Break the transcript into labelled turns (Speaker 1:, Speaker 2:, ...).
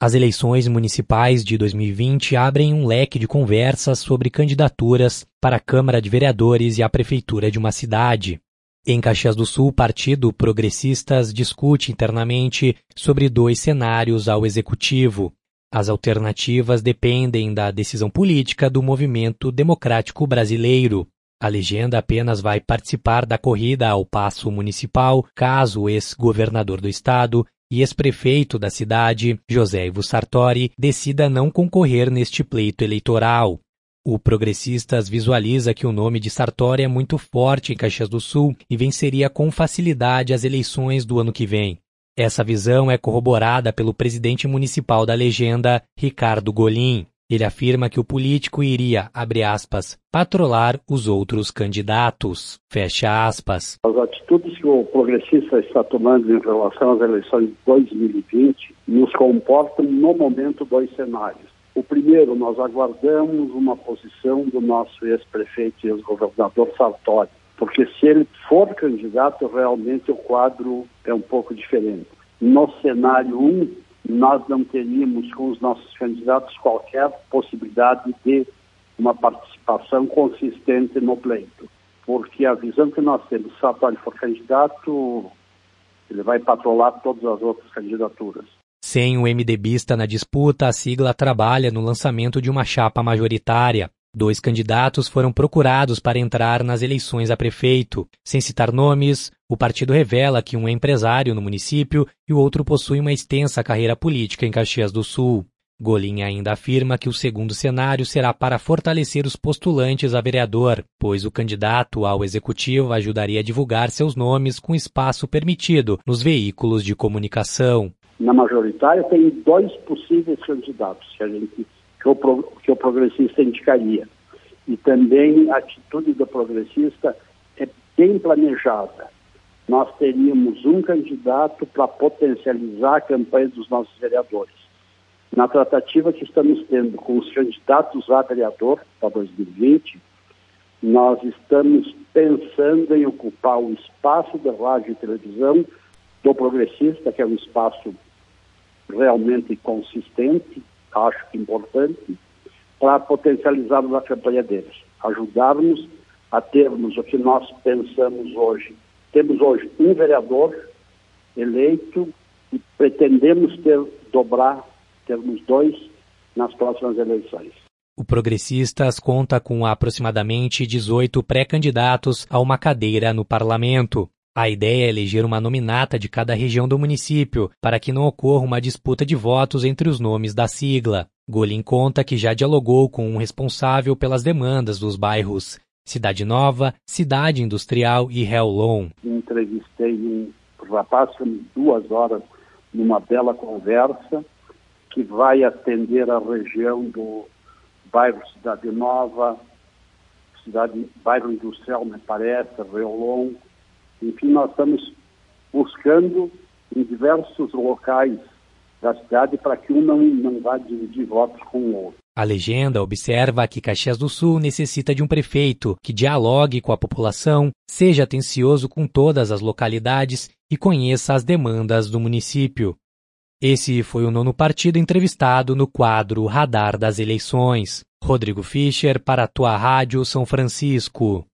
Speaker 1: As eleições municipais de 2020 abrem um leque de conversas sobre candidaturas para a Câmara de Vereadores e a Prefeitura de uma cidade. Em Caxias do Sul, o Partido Progressistas discute internamente sobre 2 cenários ao Executivo. As alternativas dependem da decisão política do Movimento Democrático Brasileiro. A legenda apenas vai participar da corrida ao paço municipal caso o ex-governador do estado e ex-prefeito da cidade, José Ivo Sartori, decida não concorrer neste pleito eleitoral. O Progressistas visualiza que o nome de Sartori é muito forte em Caxias do Sul e venceria com facilidade as eleições do ano que vem. Essa visão é corroborada pelo presidente municipal da legenda, Ricardo Golin. Ele afirma que o político iria, abre aspas, patrolar os outros candidatos, fecha aspas.
Speaker 2: As atitudes que o progressista está tomando em relação às eleições de 2020 nos comportam, no momento, 2 cenários. O primeiro, nós aguardamos uma posição do nosso ex-prefeito e ex-governador Sartori, porque se ele for candidato, realmente o quadro é um pouco diferente. No cenário 1, nós não teríamos com os nossos candidatos qualquer possibilidade de uma participação consistente no pleito, porque a visão que nós temos, se Sartori for candidato, ele vai patrolar todas as outras candidaturas.
Speaker 1: Sem o MDBista na disputa, a sigla trabalha no lançamento de uma chapa majoritária. 2 candidatos foram procurados para entrar nas eleições a prefeito. Sem citar nomes, o partido revela que um é empresário no município e o outro possui uma extensa carreira política em Caxias do Sul. Golin ainda afirma que o segundo cenário será para fortalecer os postulantes a vereador, pois o candidato ao executivo ajudaria a divulgar seus nomes com espaço permitido nos veículos de comunicação.
Speaker 2: Na majoritária tem 2 possíveis candidatos que o progressista indicaria. E também a atitude do progressista é bem planejada. Nós teríamos um candidato para potencializar a campanha dos nossos vereadores. Na tratativa que estamos tendo com os candidatos a vereador para 2020, nós estamos pensando em ocupar o espaço da rádio e televisão do progressista, que é um espaço realmente consistente, acho que importante, para potencializarmos a campanha deles, ajudarmos a termos o que nós pensamos hoje. Temos hoje um vereador eleito e pretendemos termos 2 nas próximas eleições.
Speaker 1: O Progressistas conta com aproximadamente 18 pré-candidatos a uma cadeira no parlamento. A ideia é eleger uma nominata de cada região do município, para que não ocorra uma disputa de votos entre os nomes da sigla. Golin conta que já dialogou com um responsável pelas demandas dos bairros Cidade Nova, Cidade Industrial e Helon.
Speaker 2: Entrevistei um rapaz por 2 horas numa bela conversa que vai atender a região do bairro Cidade Nova, bairro Industrial, me parece, Helon. Enfim, nós estamos buscando em diversos locais da cidade para que um não vá dividir votos com o outro.
Speaker 1: A legenda observa que Caxias do Sul necessita de um prefeito que dialogue com a população, seja atencioso com todas as localidades e conheça as demandas do município. Esse foi o 9º partido entrevistado no quadro Radar das Eleições. Rodrigo Fischer para a Tua Rádio São Francisco.